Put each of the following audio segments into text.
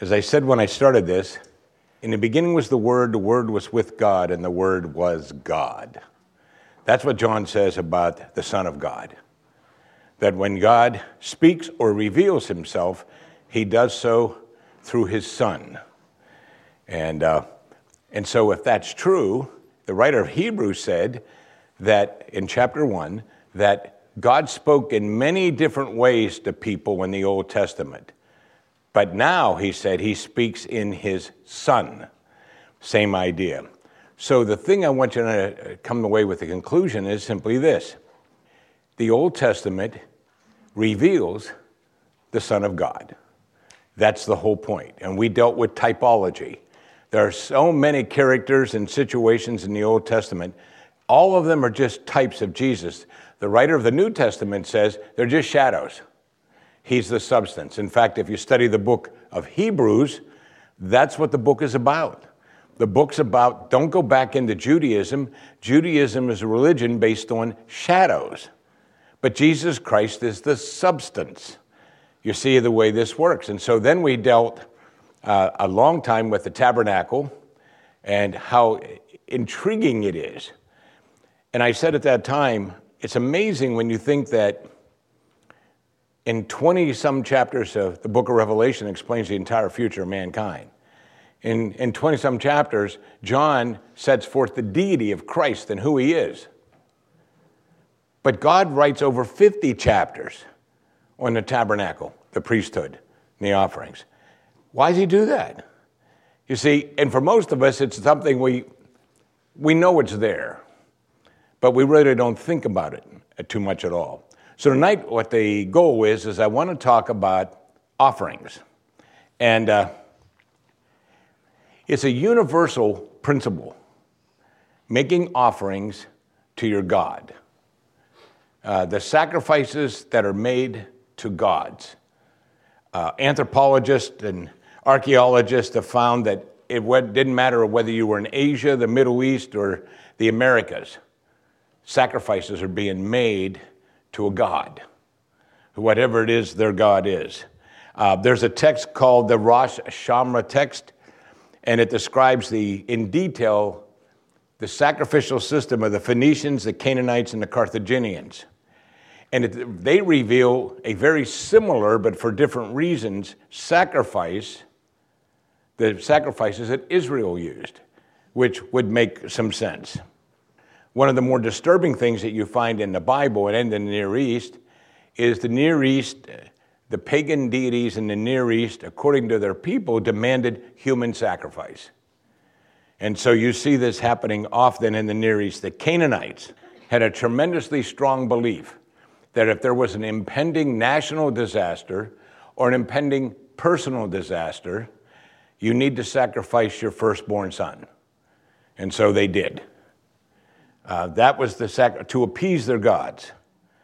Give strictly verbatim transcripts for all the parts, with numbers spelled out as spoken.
As I said when I started this, in the beginning was the Word, the Word was with God, and the Word was God. That's what John says about the Son of God. That when God speaks or reveals himself, he does so through his Son. And, uh, and so if that's true, the writer of Hebrews said that in chapter one, that God spoke in many different ways to people in the Old Testament. But now, he said, he speaks in his Son. Same idea. So the thing I want you to come away with the conclusion is simply this. The Old Testament reveals the Son of God. That's the whole point. And we dealt with typology. There are so many characters and situations in the Old Testament. All of them are just types of Jesus. The writer of the New Testament says they're just shadows. He's the substance. In fact, if you study the book of Hebrews, that's what the book is about. The book's about, don't go back into Judaism. Judaism is a religion based on shadows. But Jesus Christ is the substance. You see the way this works. And so then we dealt uh, a long time with the tabernacle and how intriguing it is. And I said at that time, it's amazing when you think that in twenty-some chapters of the book of Revelation explains the entire future of mankind. In, in twenty-some chapters, John sets forth the deity of Christ and who he is. But God writes over fifty chapters on the tabernacle, the priesthood, and the offerings. Why does he do that? You see, and for most of us, it's something we, we know it's there, but we really don't think about it too much at all. So tonight, what the goal is, is I want to talk about offerings. And uh, it's a universal principle, making offerings to your God. Uh, the sacrifices that are made to gods. Uh, anthropologists and archaeologists have found that it didn't matter whether you were in Asia, the Middle East, or the Americas. Sacrifices are being made to a god, whatever it is their god is. Uh, there's a text called the Rosh Hashanah text, and it describes the in detail the sacrificial system of the Phoenicians, the Canaanites, and the Carthaginians. And it, they reveal a very similar, but for different reasons, sacrifice, the sacrifices that Israel used, which would make some sense. One of the more disturbing things that you find in the Bible and in the Near East is the Near East, the pagan deities in the Near East, according to their people, demanded human sacrifice. And so you see this happening often in the Near East. The Canaanites had a tremendously strong belief that if there was an impending national disaster or an impending personal disaster, you need to sacrifice your firstborn son. And so they did. Uh, that was the sac- to appease their gods.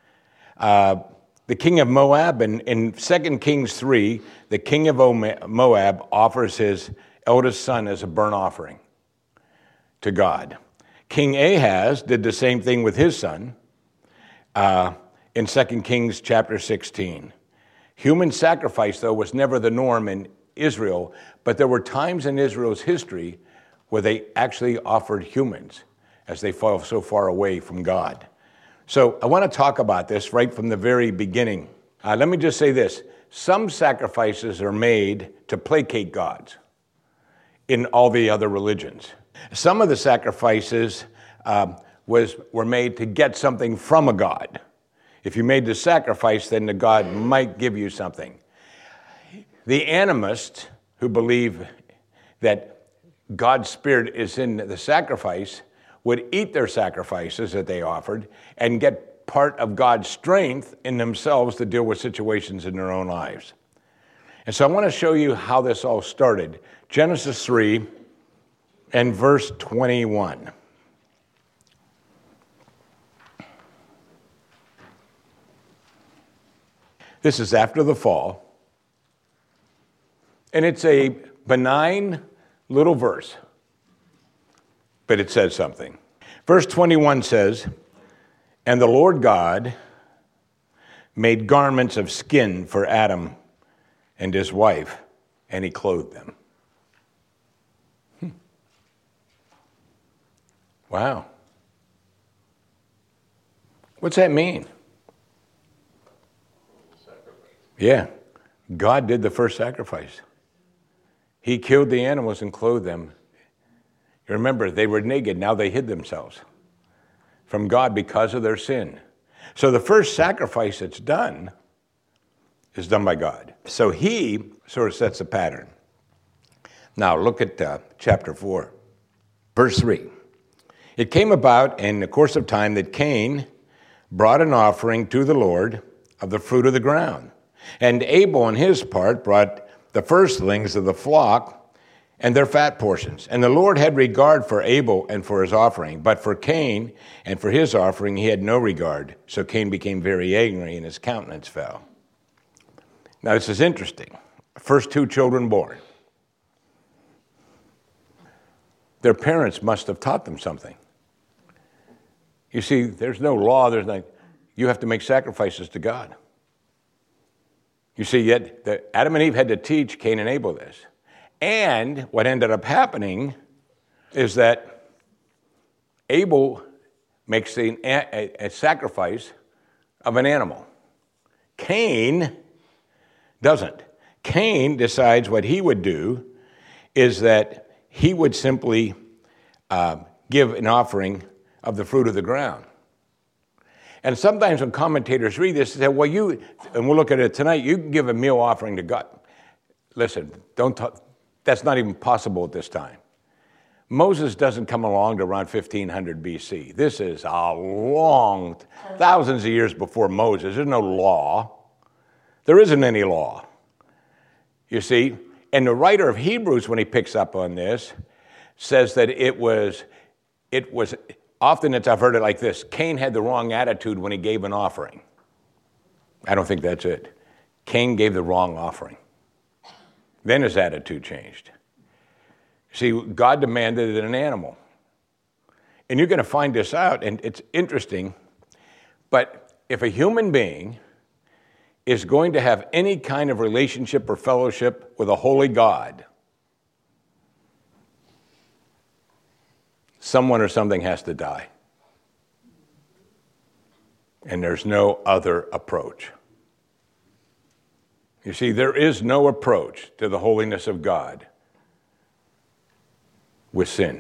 Uh, the king of Moab, in, in Second Kings three, the king of Moab offers his eldest son as a burnt offering to God. King Ahaz did the same thing with his son uh, in Second Kings chapter sixteen. Human sacrifice, though, was never the norm in Israel, but there were times in Israel's history where they actually offered humans as they fall so far away from God. So I want to talk about this right from the very beginning. Uh, let me just say this. Some sacrifices are made to placate gods in all the other religions. Some of the sacrifices uh, was were made to get something from a god. If you made the sacrifice, then the god might give you something. The animists, who believe that God's spirit is in the sacrifice, would eat their sacrifices that they offered and get part of God's strength in themselves to deal with situations in their own lives. And so I want to show you how this all started. Genesis three and verse twenty-one. This is after the fall. And it's a benign little verse, but it says something. Verse twenty-one says, "And the Lord God made garments of skin for Adam and his wife, and he clothed them. Hmm. Wow. What's that mean? Yeah. God did the first sacrifice. He killed the animals and clothed them. You remember, they were naked. Now they hid themselves from God because of their sin. So the first sacrifice that's done is done by God. So he sort of sets a pattern. Now look at uh, chapter four, verse three. It came about in the course of time that Cain brought an offering to the Lord of the fruit of the ground. And Abel on his part brought the firstlings of the flock and their fat portions. And the Lord had regard for Abel and for his offering, but for Cain and for his offering he had no regard. So Cain became very angry and his countenance fell. Now this is interesting. First two children born. Their parents must have taught them something. You see, there's no law, there's no, you have to make sacrifices to God. You see, yet the, Adam and Eve had to teach Cain and Abel this. And what ended up happening is that Abel makes a, a, a sacrifice of an animal. Cain doesn't. Cain decides what he would do is that he would simply uh, give an offering of the fruit of the ground. And sometimes when commentators read this, they say, well, you, and we'll look at it tonight, you can give a meal offering to God. Listen, don't talk, that's not even possible at this time. Moses doesn't come along to around fifteen hundred B C. This is a long, thousands of years before Moses. There's no law. There isn't any law. You see, and the writer of Hebrews, when he picks up on this, says that it was, it was, often it's, I've heard it like this, Cain had the wrong attitude when he gave an offering. I don't think that's it. Cain gave the wrong offering. Then his attitude changed. See, God demanded an animal. And you're going to find this out, and it's interesting, but if a human being is going to have any kind of relationship or fellowship with a holy God, someone or something has to die. And there's no other approach. You see, there is no approach to the holiness of God with sin.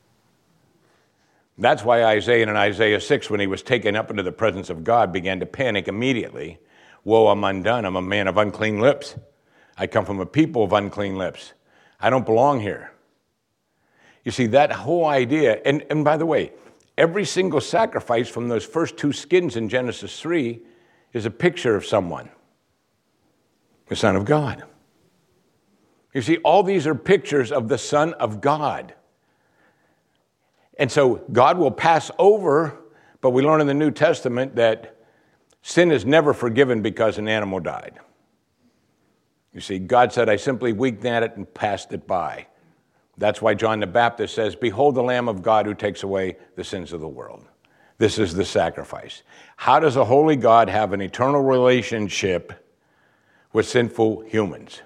That's why Isaiah in Isaiah six, when he was taken up into the presence of God, began to panic immediately. Woe, I'm undone. I'm a man of unclean lips. I come from a people of unclean lips. I don't belong here. You see, that whole idea, and, and by the way, every single sacrifice from those first two skins in Genesis three is a picture of someone, the Son of God. You see, all these are pictures of the Son of God. And so God will pass over, but we learn in the New Testament that sin is never forgiven because an animal died. You see, God said, I simply winked at it and passed it by. That's why John the Baptist says, behold the Lamb of God who takes away the sins of the world. This is the sacrifice. How does a holy God have an eternal relationship with sinful humans?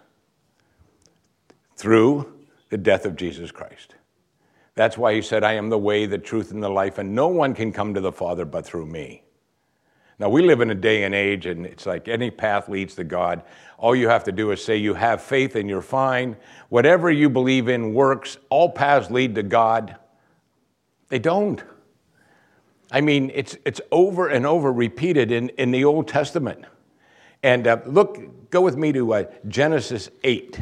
Through the death of Jesus Christ. That's why he said, I am the way, the truth, and the life, and no one can come to the Father but through me. Now, we live in a day and age, and it's like any path leads to God. All you have to do is say you have faith and you're fine. Whatever you believe in works. All paths lead to God. They don't. I mean, it's it's over and over repeated in, in the Old Testament. And uh, look, go with me to uh, Genesis eight.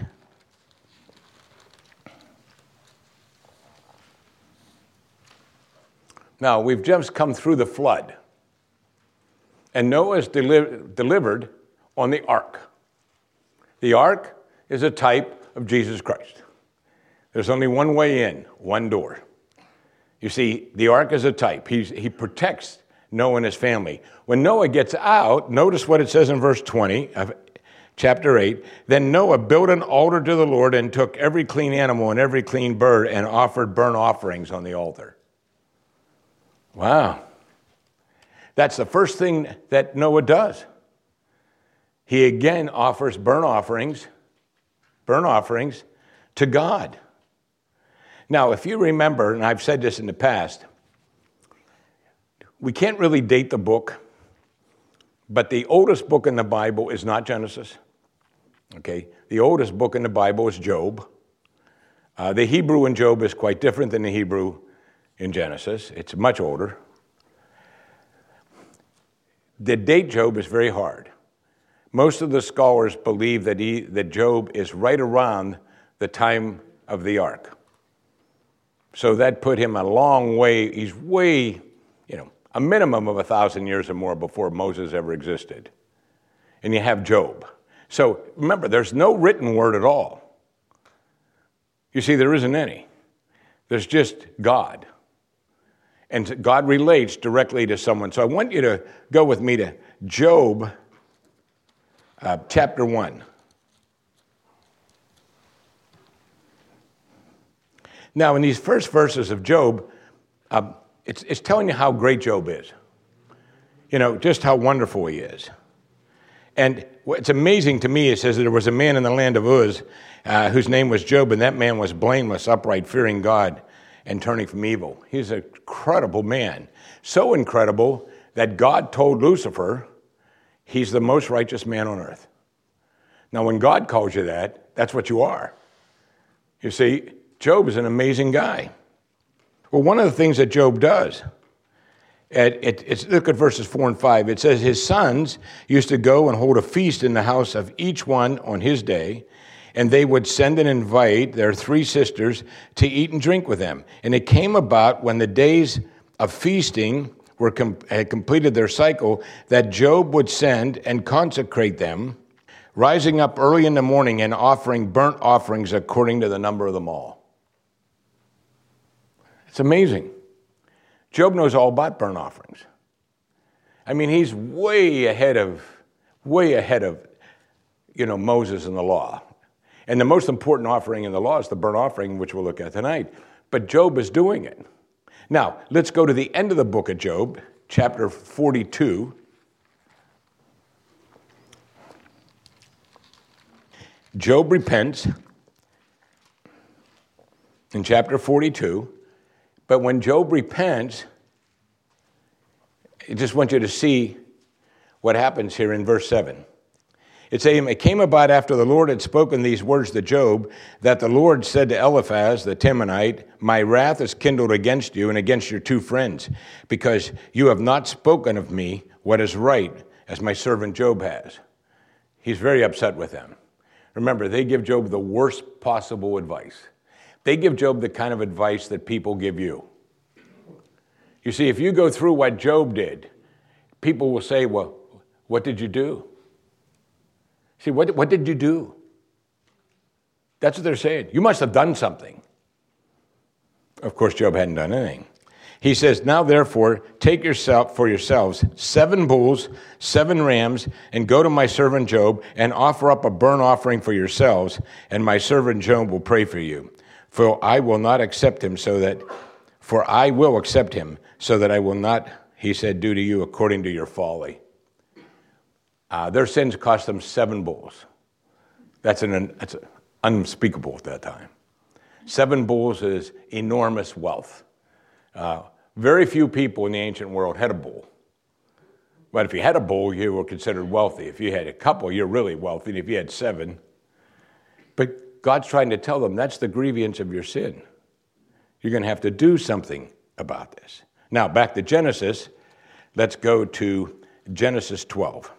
Now, we've just come through the flood. And Noah is deli- delivered on the ark. The ark is a type of Jesus Christ. There's only one way in, one door. You see, the ark is a type. He's, he protects Noah and his family. When Noah gets out, notice what it says in verse twenty of chapter eight. Then Noah built an altar to the Lord and took every clean animal and every clean bird and offered burnt offerings on the altar. Wow. That's the first thing that Noah does. He again offers burnt offerings, burnt offerings to God. Now, if you remember, and I've said this in the past, we can't really date the book, but the oldest book in the Bible is not Genesis. Okay, the oldest book in the Bible is Job. Uh, the Hebrew in Job is quite different than the Hebrew in Genesis. It's much older. The date Job is very hard. Most of the scholars believe that he, that Job is right around the time of the ark. So that put him a long way, he's way, you know, a minimum of a thousand years or more before Moses ever existed. And you have Job. So remember, there's no written word at all. You see, there isn't any. There's just God. And God relates directly to someone. So I want you to go with me to Job uh, chapter one. Now, in these first verses of Job, uh, it's, it's telling you how great Job is. You know, just how wonderful he is. And what's amazing to me, it says that there was a man in the land of Uz uh, whose name was Job, and that man was blameless, upright, fearing God, and turning from evil. He's an incredible man. So incredible that God told Lucifer, he's the most righteous man on earth. Now, when God calls you that, that's what you are. You see, Job is an amazing guy. Well, one of the things that Job does, it, it, it's, look at verses four and five. It says, his sons used to go and hold a feast in the house of each one on his day, and they would send and invite their three sisters to eat and drink with them. And it came about when the days of feasting were com- had completed their cycle, that Job would send and consecrate them, rising up early in the morning and offering burnt offerings according to the number of them all. It's amazing. Job knows all about burnt offerings. I mean, he's way ahead of, way ahead of, you know, Moses and the law. And the most important offering in the law is the burnt offering, which we'll look at tonight. But Job is doing it. Now, let's go to the end of the book of Job, chapter forty-two. Job repents in chapter forty-two. But when Job repents, I just want you to see what happens here in verse seven. It says, it came about after the Lord had spoken these words to Job, that the Lord said to Eliphaz the Temanite, my wrath is kindled against you and against your two friends, because you have not spoken of me what is right, as my servant Job has. He's very upset with them. Remember, they give Job the worst possible advice. They give Job the kind of advice that people give you. You see, if you go through what Job did, people will say, well, what did you do? See, what, what did you do? That's what they're saying. You must have done something. Of course, Job hadn't done anything. He says, now therefore, take yourself for yourselves seven bulls, seven rams, and go to my servant Job and offer up a burnt offering for yourselves, and my servant Job will pray for you. For I will not accept him so that, for I will accept him so that I will not, he said, do to you according to your folly. Uh, their sins cost them seven bulls. That's an that's unspeakable at that time. Seven bulls is enormous wealth. Uh, very few people in the ancient world had a bull. But if you had a bull, you were considered wealthy. If you had a couple, you're really wealthy. If you had seven. But God's trying to tell them that's the grievance of your sin. You're going to have to do something about this. Now, back to Genesis. Let's go to Genesis twelve.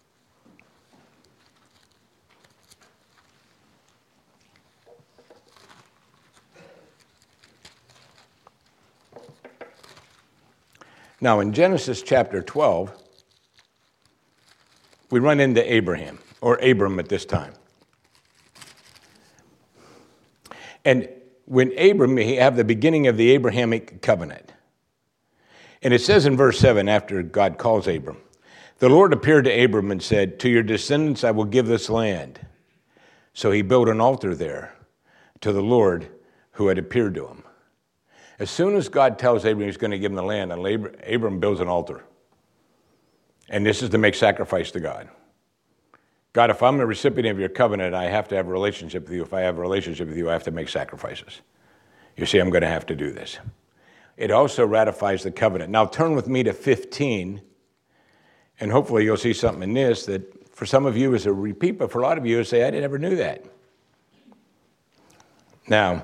Now, in Genesis chapter twelve, we run into Abraham, or Abram at this time. And when Abram, we have the beginning of the Abrahamic covenant. And it says in verse seven, after God calls Abram, the Lord appeared to Abram and said, to your descendants I will give this land. So he built an altar there to the Lord who had appeared to him. As soon as God tells Abram he's going to give him the land, and Abram builds an altar. And this is to make sacrifice to God. God, if I'm a recipient of your covenant, I have to have a relationship with you. If I have a relationship with you, I have to make sacrifices. You see, I'm going to have to do this. It also ratifies the covenant. Now turn with me to fifteen, and hopefully you'll see something in this that for some of you is a repeat, but for a lot of you, you say, I never knew that. Now,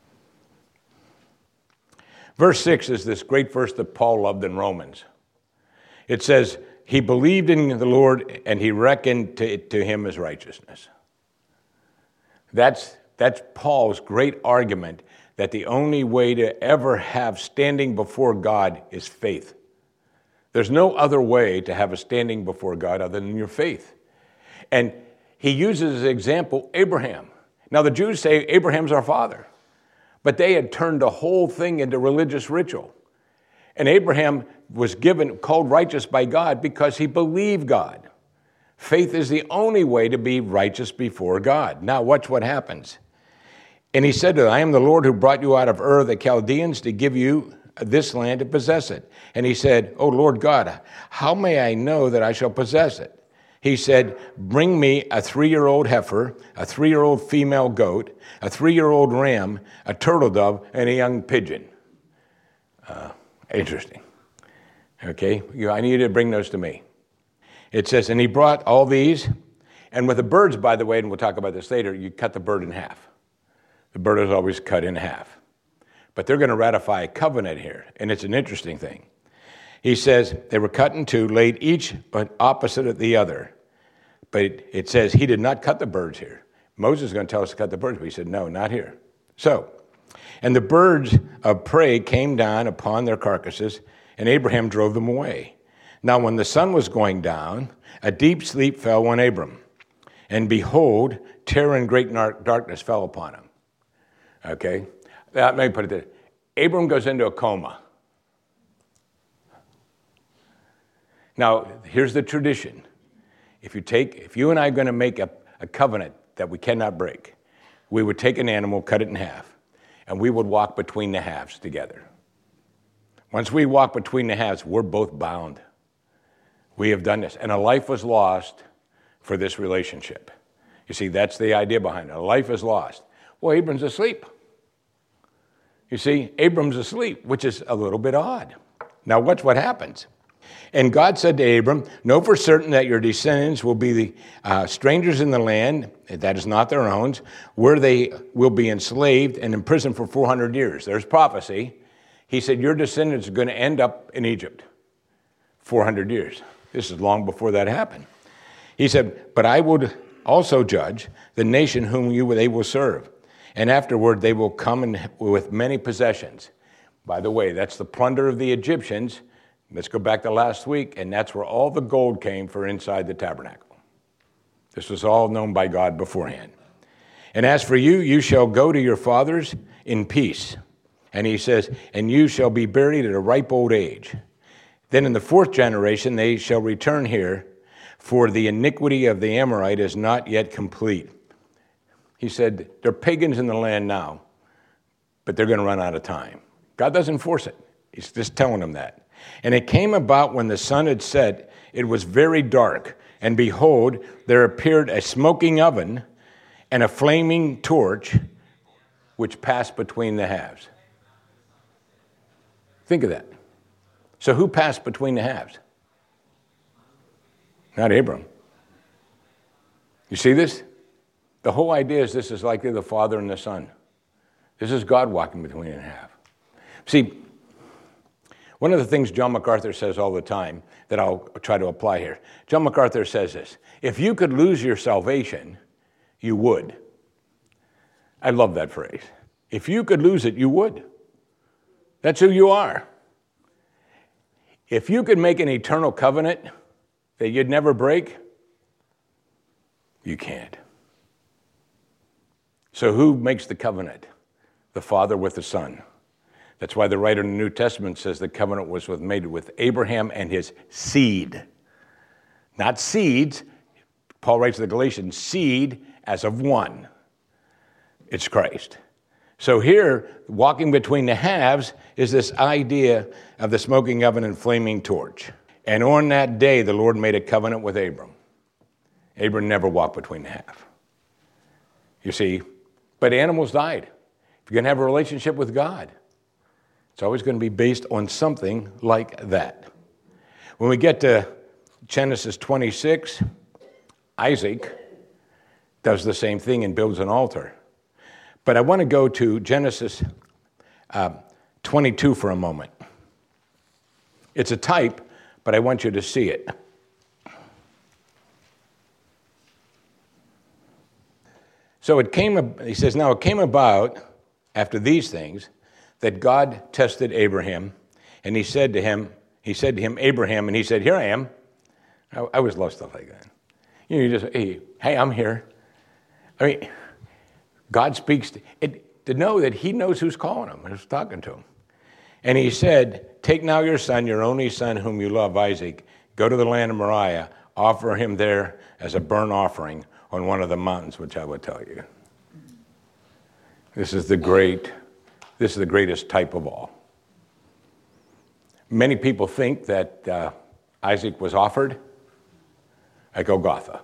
verse six is this great verse that Paul loved in Romans. It says, he believed in the Lord and he reckoned to, to him as righteousness. That's, that's Paul's great argument that the only way to ever have standing before God is faith. There's no other way to have a standing before God other than your faith. And he uses as an example Abraham. Now the Jews say Abraham's our father, but they had turned the whole thing into religious ritual. And Abraham was given, called righteous by God because he believed God. Faith is the only way to be righteous before God. Now watch what happens. And he said to them, I am the Lord who brought you out of Ur of the Chaldeans to give you this land to possess it. And he said, O Lord God, how may I know that I shall possess it? He said, bring me a three-year-old heifer, a three-year-old female goat, a three-year-old ram, a turtle dove, and a young pigeon. Uh, interesting. Okay, you, I need you to bring those to me. It says, and he brought all these, and with the birds, by the way, and we'll talk about this later, you cut the bird in half. The bird is always cut in half. But they're going to ratify a covenant here, and it's an interesting thing. He says they were cut in two, laid each opposite of the other. But it, it says he did not cut the birds here. Moses is going to tell us to cut the birds, but he said, no, not here. So, and the birds of prey came down upon their carcasses, and Abraham drove them away. Now when the sun was going down, a deep sleep fell on Abram. And behold, terror and great darkness fell upon him. Okay? Let me put it there. Abram goes into a coma. Now, here's the tradition. If you take, if you and I are going to make a, a covenant that we cannot break, we would take an animal, cut it in half, and we would walk between the halves together. Once we walk between the halves, we're both bound. We have done this. And a life was lost for this relationship. You see, that's the idea behind it. A life is lost. Well, Abram's asleep. You see, Abram's asleep, which is a little bit odd. Now, watch what happens. And God said to Abram, know for certain that your descendants will be the uh, strangers in the land, that is not their own, where they will be enslaved and imprisoned for four hundred years. There's prophecy. He said, your descendants are going to end up in Egypt. four hundred years. This is long before that happened. He said, but I would also judge the nation whom you they will serve. And afterward they will come in with many possessions. By the way, that's the plunder of the Egyptians. Let's go back to last week, and that's where all the gold came for inside the tabernacle. This was all known by God beforehand. And as for you, you shall go to your fathers in peace. And he says, and you shall be buried at a ripe old age. Then in the fourth generation they shall return here, for the iniquity of the Amorite is not yet complete. He said, they're pagans in the land now, but they're going to run out of time. God doesn't force it. He's just telling them that. And it came about when the sun had set, it was very dark, and behold, there appeared a smoking oven and a flaming torch, which passed between the halves. Think of that. So who passed between the halves? Not Abram. You see this? The whole idea is this is likely the Father and the Son. This is God walking between the half. See, one of the things John MacArthur says all the time that I'll try to apply here. John MacArthur says this, if you could lose your salvation, you would. I love that phrase. If you could lose it, you would. That's who you are. If you could make an eternal covenant that you'd never break, you can't. So who makes the covenant? The Father with the Son. That's why the writer in the New Testament says the covenant was made with Abraham and his seed. Not seeds. Paul writes to the Galatians, seed as of one. It's Christ. So here, walking between the halves is this idea of the smoking oven and flaming torch. And on that day, the Lord made a covenant with Abram. Abram never walked between the half. You see, but animals died. If you're going to have a relationship with God, it's always going to be based on something like that. When we get to Genesis twenty-six, Isaac does the same thing and builds an altar. But I want to go to Genesis uh, twenty-two for a moment. It's a type, but I want you to see it. So it came, he says, now it came about after these things that God tested Abraham, and he said to him, he said to him, Abraham, and he said, here I am. I, I always love stuff like that. You know, you just, hey, hey, I'm here. I mean, God speaks to, it, to know that he knows who's calling him and who's talking to him. And he said, take now your son, your only son whom you love, Isaac, go to the land of Moriah, offer him there as a burnt offering on one of the mountains, which I will tell you. This is the great, this is the greatest type of all. Many people think that uh, Isaac was offered at Golgotha,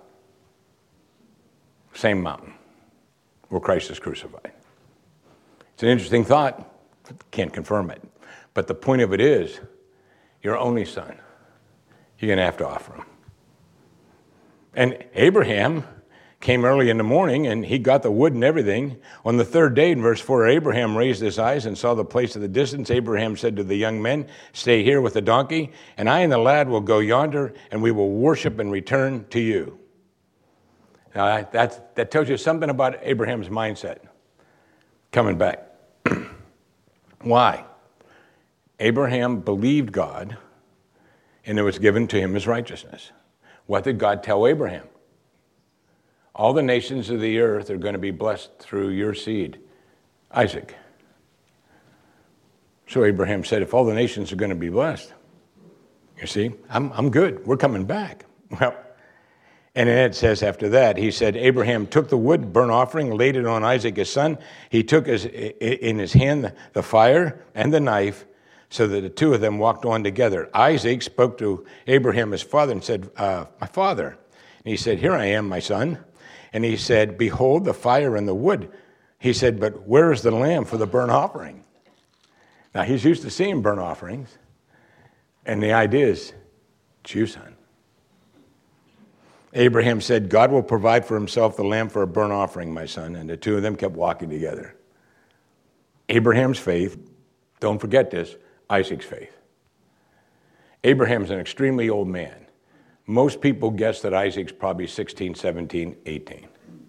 same mountain where Christ is crucified. It's an interesting thought, can't confirm it. But the point of it is, your only son, you're going to have to offer him. And Abraham came early in the morning, and he got the wood and everything. On the third day, in verse four, Abraham raised his eyes and saw the place at the distance. Abraham said to the young men, stay here with the donkey, and I and the lad will go yonder, and we will worship and return to you. Now, that, that tells you something about Abraham's mindset coming back. Why? Abraham believed God, and it was given to him as righteousness. What did God tell Abraham? All the nations of the earth are going to be blessed through your seed, Isaac. So Abraham said, if all the nations are going to be blessed, you see, I'm, I'm good. We're coming back. Well, and then it says after that, he said, Abraham took the wood burnt offering, laid it on Isaac his son. He took his, in his hand the fire and the knife, so that the two of them walked on together. Isaac spoke to Abraham his father and said, uh, my father. And he said, here I am, my son. And he said, behold, the fire and the wood. He said, but where is the lamb for the burnt offering? Now, he's used to seeing burnt offerings. And the idea is, it's you, son. Abraham said, God will provide for himself the lamb for a burnt offering, my son. And the two of them kept walking together. Abraham's faith, don't forget this, Isaac's faith. Abraham's an extremely old man. Most people guess that Isaac's probably sixteen, seventeen, eighteen.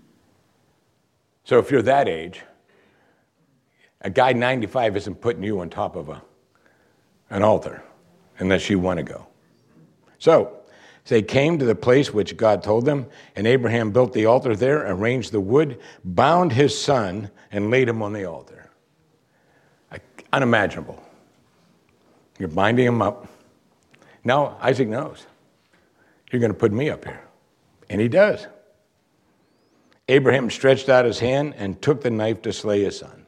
So if you're that age, a guy ninety-five isn't putting you on top of a, an altar unless you want to go. So they came to the place which God told them, and Abraham built the altar there, arranged the wood, bound his son, and laid him on the altar. Unimaginable. You're binding him up. Now Isaac knows. You're going to put me up here. And he does. Abraham stretched out his hand and took the knife to slay his son.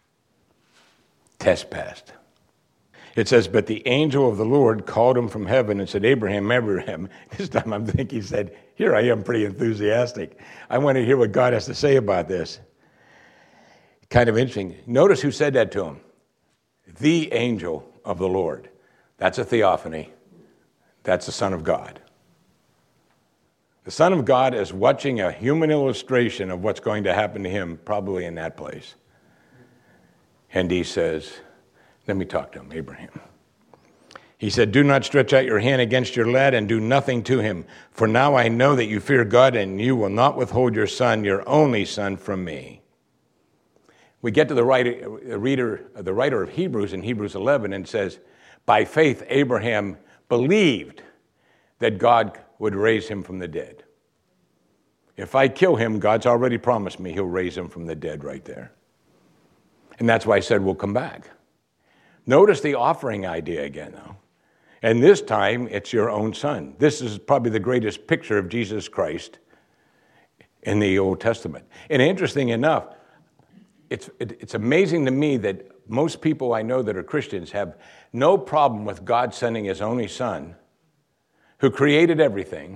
Test passed. It says, but the angel of the Lord called him from heaven and said, Abraham, Abraham. This time I'm thinking he said, here I am, pretty enthusiastic. I want to hear what God has to say about this. Kind of interesting. Notice who said that to him. The angel of the Lord. That's a theophany. That's the Son of God. The Son of God is watching a human illustration of what's going to happen to him, probably in that place. And he says, let me talk to him, Abraham. He said, do not stretch out your hand against your lad and do nothing to him. For now I know that you fear God and you will not withhold your son, your only son, from me. We get to the writer, the reader, the writer of Hebrews in Hebrews eleven and says, by faith Abraham believed that God would raise him from the dead. If I kill him, God's already promised me he'll raise him from the dead right there. And that's why I said we'll come back. Notice the offering idea again, though. And this time, it's your own son. This is probably the greatest picture of Jesus Christ in the Old Testament. And interesting enough, it's, it, it's amazing to me that most people I know that are Christians have no problem with God sending his only son, who created everything,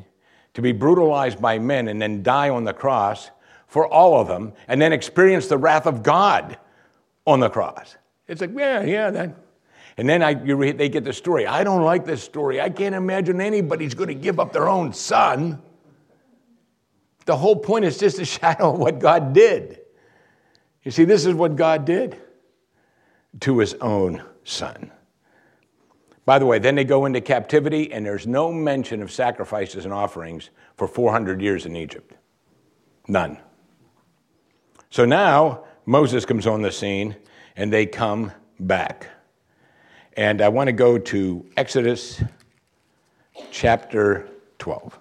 to be brutalized by men and then die on the cross for all of them, and then experience the wrath of God on the cross. It's like, yeah, yeah, that. And then I, you read, they get the story. I don't like this story. I can't imagine anybody's going to give up their own son. The whole point is just a shadow of what God did. You see, this is what God did to his own son. By the way, then they go into captivity, and there's no mention of sacrifices and offerings for four hundred years in Egypt. None. So now Moses comes on the scene, and they come back. And I want to go to Exodus chapter twelve.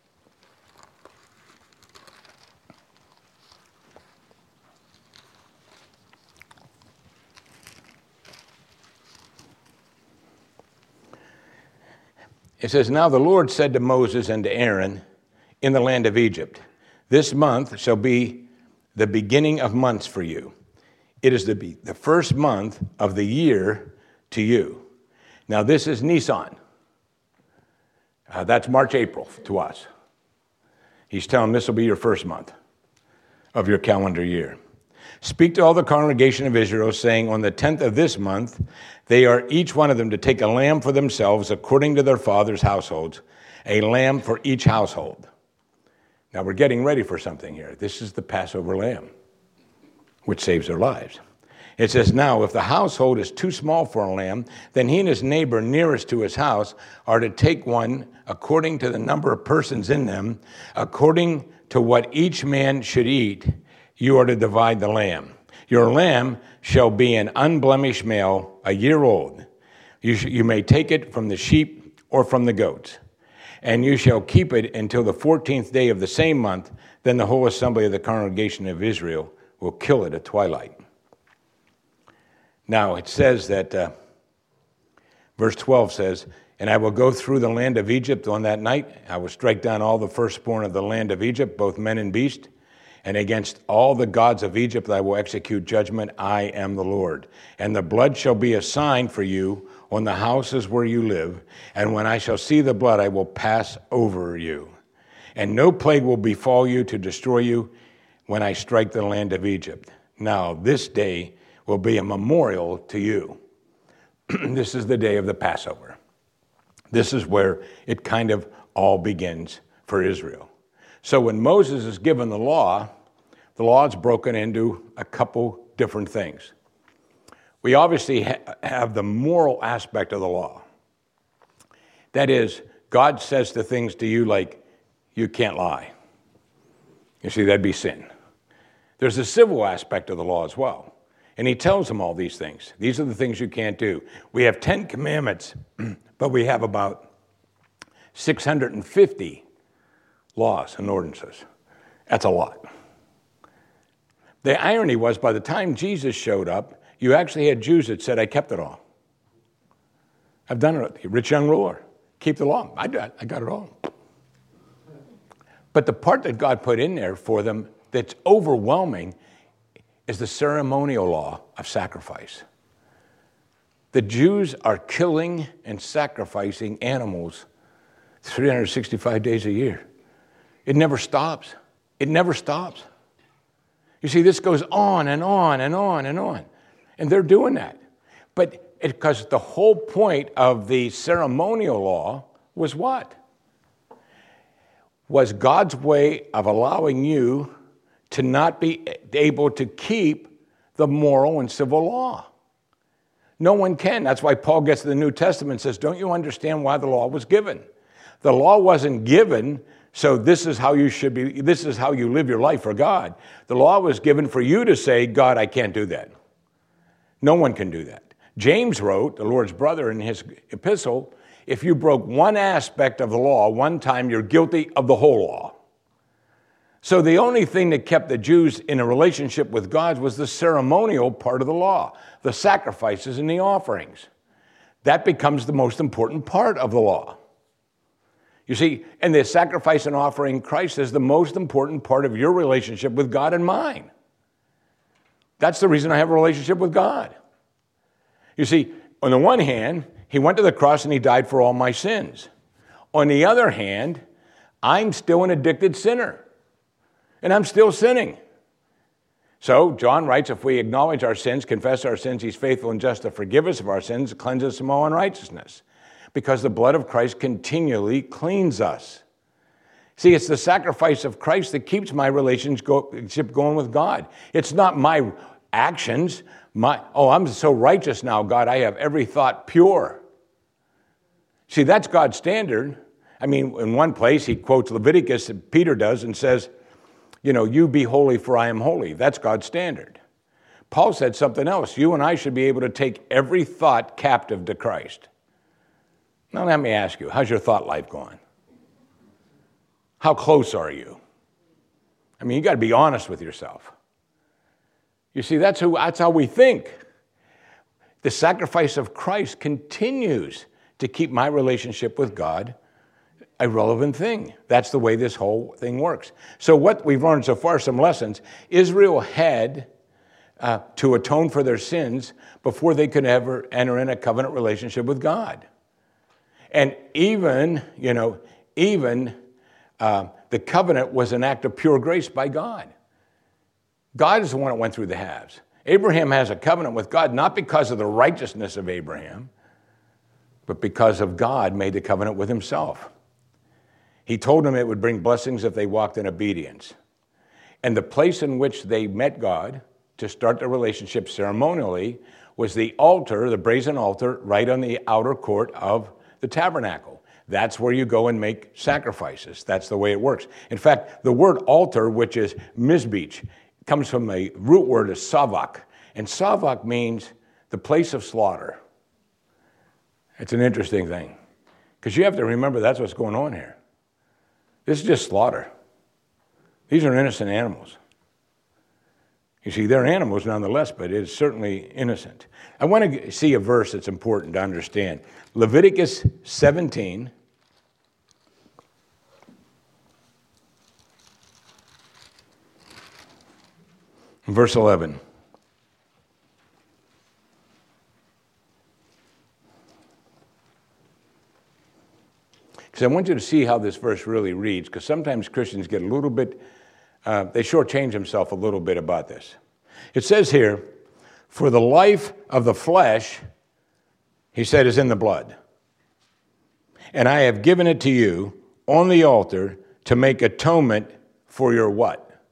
It says, now the Lord said to Moses and to Aaron in the land of Egypt, this month shall be the beginning of months for you. It is the, the first month of the year to you. Now this is Nisan. Uh, that's March, April to us. He's telling them this will be your first month of your calendar year. Speak to all the congregation of Israel, saying, on the tenth of this month, they are each one of them to take a lamb for themselves according to their father's households, a lamb for each household. Now we're getting ready for something here. This is the Passover lamb, which saves their lives. It says, now, if the household is too small for a lamb, then he and his neighbor nearest to his house are to take one according to the number of persons in them, according to what each man should eat. You are to divide the lamb. Your lamb shall be an unblemished male, a year old. You, sh- you may take it from the sheep or from the goats, and you shall keep it until the fourteenth day of the same month. Then the whole assembly of the congregation of Israel will kill it at twilight. Now it says that, uh, verse twelve says, and I will go through the land of Egypt on that night. I will strike down all the firstborn of the land of Egypt, both men and beast. And against all the gods of Egypt I will execute judgment. I am the Lord. And the blood shall be a sign for you on the houses where you live. And when I shall see the blood, I will pass over you. And no plague will befall you to destroy you when I strike the land of Egypt. Now this day will be a memorial to you. This is the day of the Passover. This is where it kind of all begins for Israel. So when Moses is given the law, the law is broken into a couple different things. We obviously ha- have the moral aspect of the law. That is, God says the things to you like, you can't lie. You see, that'd be sin. There's a civil aspect of the law as well. And he tells them all these things. These are the things you can't do. We have ten commandments, but we have about six hundred fifty laws and ordinances. That's a lot. The irony was, by the time Jesus showed up, you actually had Jews that said, I kept it all. I've done it. Rich young ruler. Keep the law. I got, I got it all. But the part that God put in there for them that's overwhelming is the ceremonial law of sacrifice. The Jews are killing and sacrificing animals three hundred sixty-five days a year. It never stops. It never stops. You see, this goes on and on and on and on. And they're doing that. But because the whole point of the ceremonial law was what? Was God's way of allowing you to not be able to keep the moral and civil law. No one can. That's why Paul gets to the New Testament and says, don't you understand why the law was given? The law wasn't given so this is how you should be, this is how you live your life for God. The law was given for you to say, God, I can't do that. No one can do that. James wrote, the Lord's brother, in his epistle, if you broke one aspect of the law one time, you're guilty of the whole law. So the only thing that kept the Jews in a relationship with God was the ceremonial part of the law, the sacrifices and the offerings. That becomes the most important part of the law. You see, and the sacrifice and offering Christ is the most important part of your relationship with God and mine. That's the reason I have a relationship with God. You see, on the one hand, he went to the cross and he died for all my sins. On the other hand, I'm still an addicted sinner, and I'm still sinning. So John writes, if we acknowledge our sins, confess our sins, he's faithful and just to forgive us of our sins, cleanse us from all unrighteousness, because the blood of Christ continually cleans us. See, it's the sacrifice of Christ that keeps my relationship going with God. It's not my actions, my, oh, I'm so righteous now, God, I have every thought pure. See, that's God's standard. I mean, in one place, he quotes Leviticus, Peter does, and says, you know, you be holy for I am holy. That's God's standard. Paul said something else. You and I should be able to take every thought captive to Christ. Now let me ask you, how's your thought life going? How close are you? I mean, you got to be honest with yourself. You see, that's who, that's how we think. The sacrifice of Christ continues to keep my relationship with God a relevant thing. That's the way this whole thing works. So what we've learned so far, some lessons. Israel had uh, to atone for their sins before they could ever enter in a covenant relationship with God. And even, you know, even uh, the covenant was an act of pure grace by God. God is the one that went through the halves. Abraham has a covenant with God, not because of the righteousness of Abraham, but because of God made the covenant with himself. He told them it would bring blessings if they walked in obedience. And the place in which they met God to start the relationship ceremonially was the altar, the brazen altar, right on the outer court of the tabernacle. That's where you go and make sacrifices. That's the way it works. In fact, the word altar, which is mizbech, comes from a root word of savak. And savak means the place of slaughter. It's an interesting thing. Because you have to remember that's what's going on here. This is just slaughter. These are innocent animals. You see, they're animals nonetheless, but it's certainly innocent. I want to see a verse that's important to understand. Leviticus seventeen. Verse eleven. Because I want you to see how this verse really reads, because sometimes Christians get a little bit, uh, they shortchange themselves a little bit about this. It says here, for the life of the flesh, he said, is in the blood. And I have given it to you on the altar to make atonement for your what?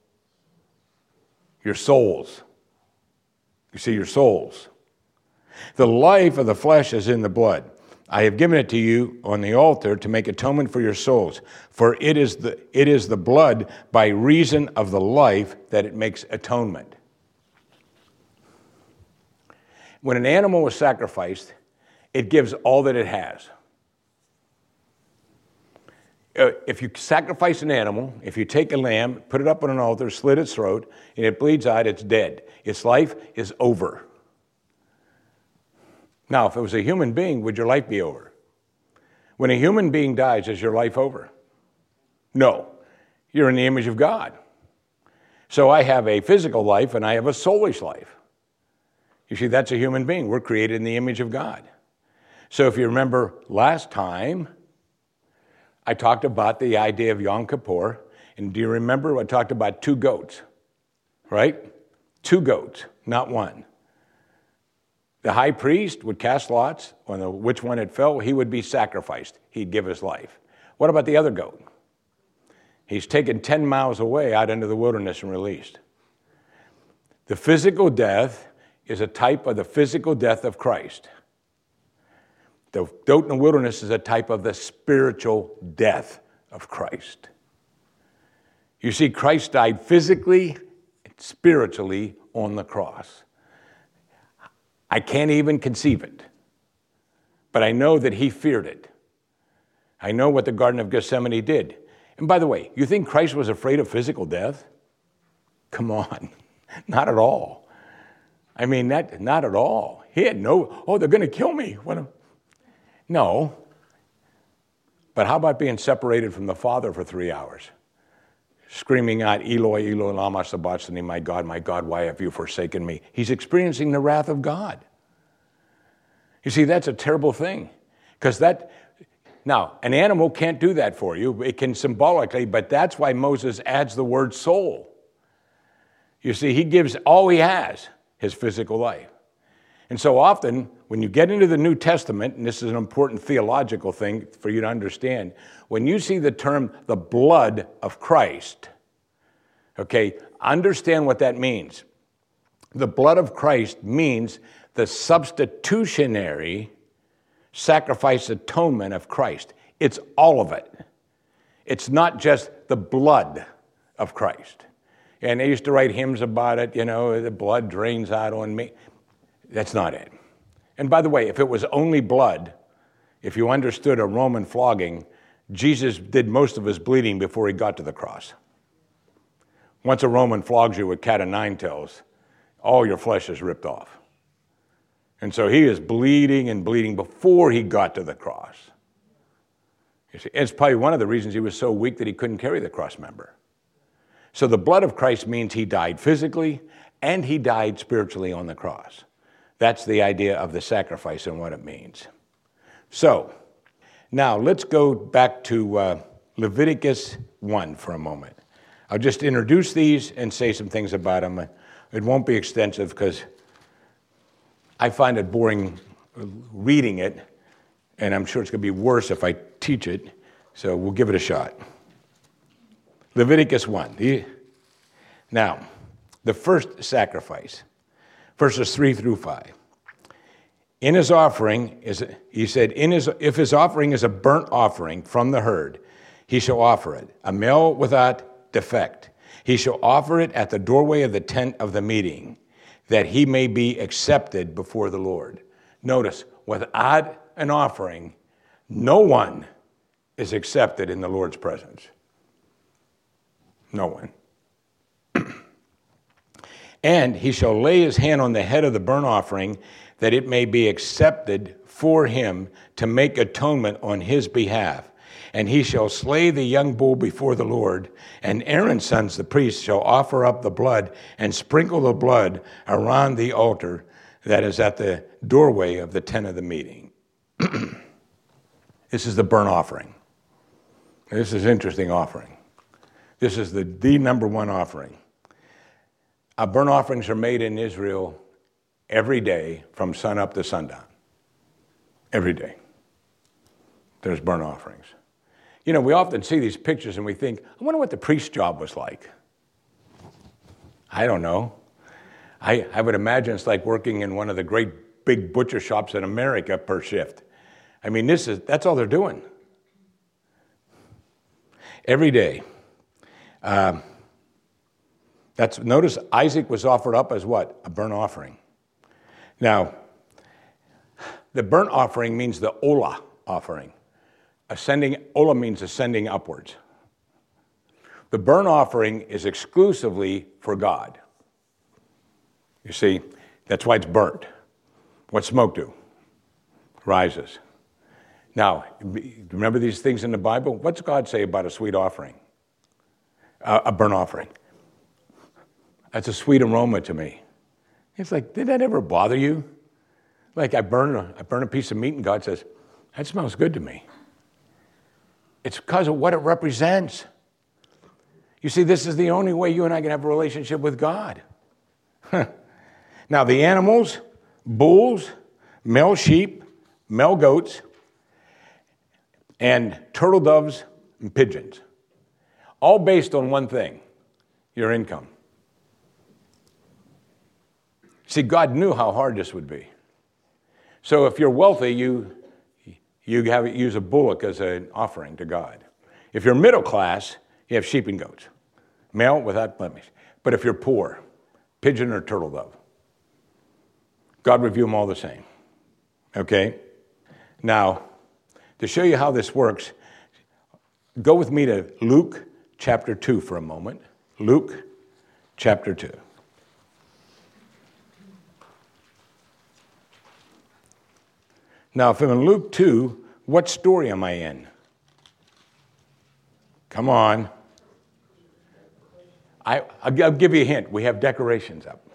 Your souls. You see, your souls. The life of the flesh is in the blood. I have given it to you on the altar to make atonement for your souls. For it is the, it is the blood by reason of the life that it makes atonement. When an animal was sacrificed, it gives all that it has. Uh, if you sacrifice an animal, if you take a lamb, put it up on an altar, slit its throat, and it bleeds out, it's dead. Its life is over. Now, if it was a human being, would your life be over? When a human being dies, is your life over? No. You're in the image of God. So I have a physical life and I have a soulish life. You see, that's a human being. We're created in the image of God. So if you remember last time, I talked about the idea of Yom Kippur. And do you remember I talked about two goats, right? Two goats, not one. The high priest would cast lots on the, which one it fell. He would be sacrificed. He'd give his life. What about the other goat? He's taken ten miles away out into the wilderness and released. The physical death is a type of the physical death of Christ. The goat in the wilderness is a type of the spiritual death of Christ. You see, Christ died physically and spiritually on the cross. I can't even conceive it, but I know that he feared it. I know what the Garden of Gethsemane did. And by the way, you think Christ was afraid of physical death? Come on, not at all. I mean, that, not at all. He had no, oh, they're going to kill me. What a, no. But how about being separated from the Father for three hours? Screaming out, Eloi, Eloi, lama sabachthani, my God, my God, why have you forsaken me? He's experiencing the wrath of God. You see, that's a terrible thing, because that Now, an animal can't do that for you. It can symbolically, but that's why Moses adds the word soul. You see, he gives all he has, his physical life. And so often, when you get into the New Testament, and this is an important theological thing for you to understand, when you see the term the blood of Christ, okay, understand what that means. The blood of Christ means the substitutionary sacrifice atonement of Christ. It's all of it. It's not just the blood of Christ. And they used to write hymns about it, you know, the blood drains out on me. That's not it. And by the way, if it was only blood, if you understood a Roman flogging, Jesus did most of his bleeding before he got to the cross. Once a Roman flogs you with cat o' nine tails, all your flesh is ripped off. And so he is bleeding and bleeding before he got to the cross. You see, it's probably one of the reasons he was so weak that he couldn't carry the cross member. So the blood of Christ means he died physically and he died spiritually on the cross. That's the idea of the sacrifice and what it means. So, now let's go back to uh, Leviticus one for a moment. I'll just introduce these and say some things about them. It won't be extensive because I find it boring reading it, and I'm sure it's going to be worse if I teach it, so we'll give it a shot. Leviticus one. Now, the first sacrifice, verses three through five. In his offering, is he said, in his, if his offering is a burnt offering from the herd, he shall offer it, a male without defect. He shall offer it at the doorway of the tent of the meeting, that he may be accepted before the Lord. Notice, without an offering, no one is accepted in the Lord's presence. No one. And he shall lay his hand on the head of the burnt offering, that it may be accepted for him to make atonement on his behalf. And he shall slay the young bull before the Lord, and Aaron's sons, the priests, shall offer up the blood and sprinkle the blood around the altar that is at the doorway of the tent of the meeting. This is the burnt offering. This is an interesting offering. This is the, the number one offering. Uh, burnt offerings are made in Israel every day from sunup to sundown. Every day. There's burnt offerings. You know, we often see these pictures and we think, I wonder what the priest's job was like. I don't know. I, I would imagine it's like working in one of the great big butcher shops in America per shift. I mean, this is that's all they're doing. Every day. Um, that's notice Isaac was offered up as what? A burnt offering. Now, the burnt offering means the Olah offering. Ascending, Olah means ascending upwards. The burnt offering is exclusively for God. You see, that's why it's burnt. What's smoke do? Rises. Now, remember these things in the Bible? What's God say about a sweet offering? Uh, a burnt offering. That's a sweet aroma to me. It's like, did that ever bother you? Like I burn a, I burn a piece of meat and God says, that smells good to me. It's because of what it represents. You see, this is the only way you and I can have a relationship with God. Now, the animals, bulls, male sheep, male goats, and turtle doves and pigeons, all based on one thing, your income. See, God knew how hard this would be. So if you're wealthy, you, you have, use a bullock as an offering to God. If you're middle class, you have sheep and goats, male without blemish. But if you're poor, pigeon or turtle dove. God would view them all the same. Okay? Now, to show you how this works, go with me to Luke chapter two for a moment. Luke chapter two. Now, if I'm in Luke two, what story am I in? Come on. I, I'll, I'll give you a hint. We have decorations up.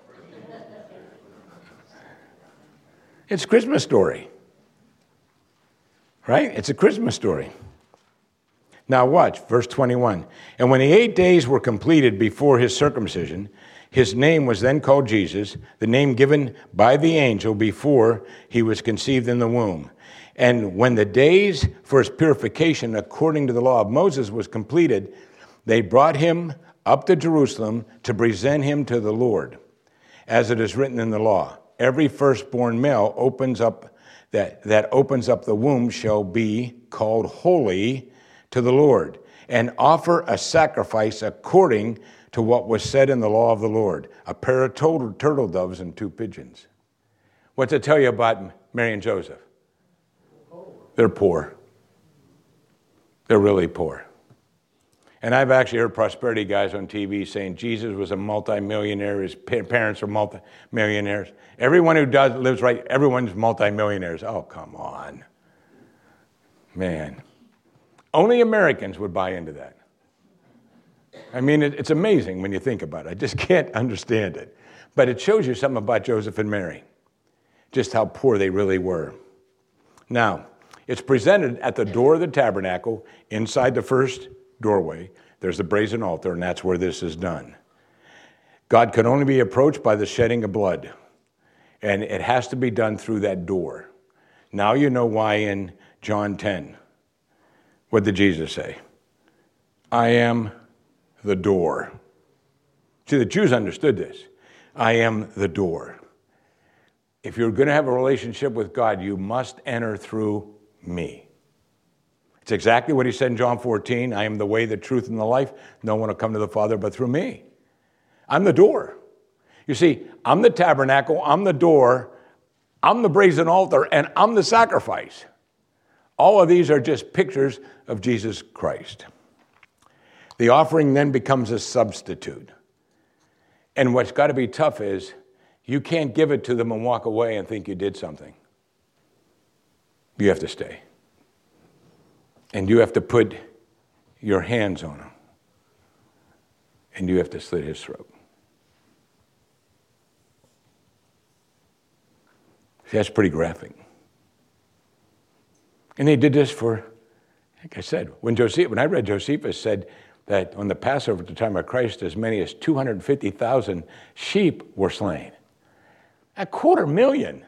It's a Christmas story. Right? It's a Christmas story. Now watch, verse twenty-one. And when the eight days were completed before his circumcision, his name was then called Jesus, the name given by the angel before he was conceived in the womb. And when the days for his purification according to the law of Moses was completed, they brought him up to Jerusalem to present him to the Lord, as it is written in the law. Every firstborn male opens up that, that opens up the womb shall be called holy to the Lord, and offer a sacrifice according to what was said in the law of the Lord, a pair of turtle, turtle doves and two pigeons. What's it tell you about Mary and Joseph? They're poor. They're really poor. And I've actually heard prosperity guys on T V saying Jesus was a multimillionaire, his parents are multimillionaires. Everyone who does lives right, everyone's multimillionaires. Oh, come on. Man. Only Americans would buy into that. I mean, it, it's amazing when you think about it. I just can't understand it. But it shows you something about Joseph and Mary, just how poor they really were. Now, it's presented at the door of the tabernacle, inside the first doorway. There's the brazen altar, and that's where this is done. God can only be approached by the shedding of blood, and it has to be done through that door. Now you know why in John ten, what did Jesus say? I am the door. See, the Jews understood this. I am the door. If you're going to have a relationship with God, you must enter through me. It's exactly what he said in John fourteen. I am the way, the truth, and the life. No one will come to the Father but through me. I'm the door. You see, I'm the tabernacle, I'm the door, I'm the brazen altar, and I'm the sacrifice. All of these are just pictures of Jesus Christ. The offering then becomes a substitute. And what's got to be tough is you can't give it to them and walk away and think you did something. You have to stay. And you have to put your hands on him. And you have to slit his throat. See, that's pretty graphic. And they did this for, like I said, when Joseph, when I read Josephus said that on the Passover at the time of Christ, as many as two hundred fifty thousand sheep were slain. A quarter million.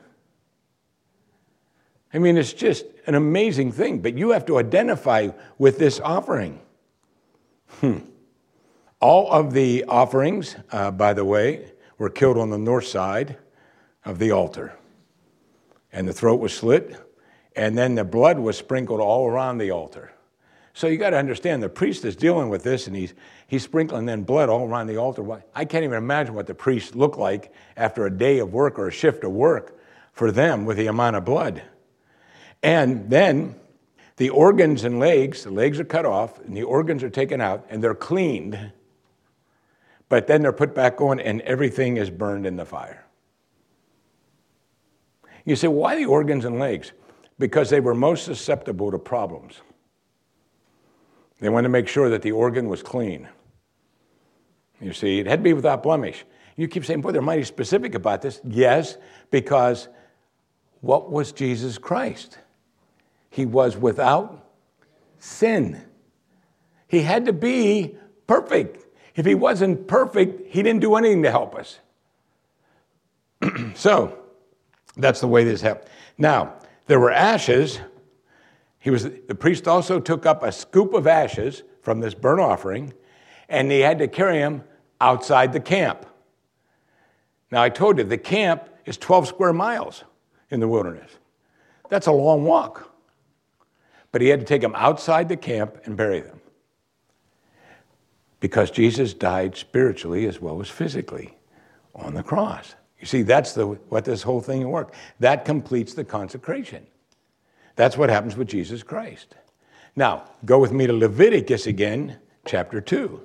I mean, it's just an amazing thing, but you have to identify with this offering. Hmm. All of the offerings, uh, by the way, were killed on the north side of the altar. And the throat was slit, and then the blood was sprinkled all around the altar. So you got to understand, the priest is dealing with this, and he's he's sprinkling then blood all around the altar. I can't even imagine what the priest looked like after a day of work or a shift of work for them with the amount of blood. And then the organs and legs, the legs are cut off, and the organs are taken out, and they're cleaned. But then they're put back on, and everything is burned in the fire. You say, why the organs and legs? Because they were most susceptible to problems. They wanted to make sure that the organ was clean. You see, it had to be without blemish. You keep saying, boy, they're mighty specific about this. Yes, because what was Jesus Christ? He was without sin. He had to be perfect. If he wasn't perfect, he didn't do anything to help us. So, that's the way this happened. Now, there were ashes. He was, the priest also took up a scoop of ashes from this burnt offering, and he had to carry them outside the camp. Now, I told you, the camp is twelve square miles in the wilderness. That's a long walk. But he had to take them outside the camp and bury them. Because Jesus died spiritually as well as physically on the cross. You see, that's the, what this whole thing worked. That completes the consecration. That's what happens with Jesus Christ. Now, go with me to Leviticus again, chapter two.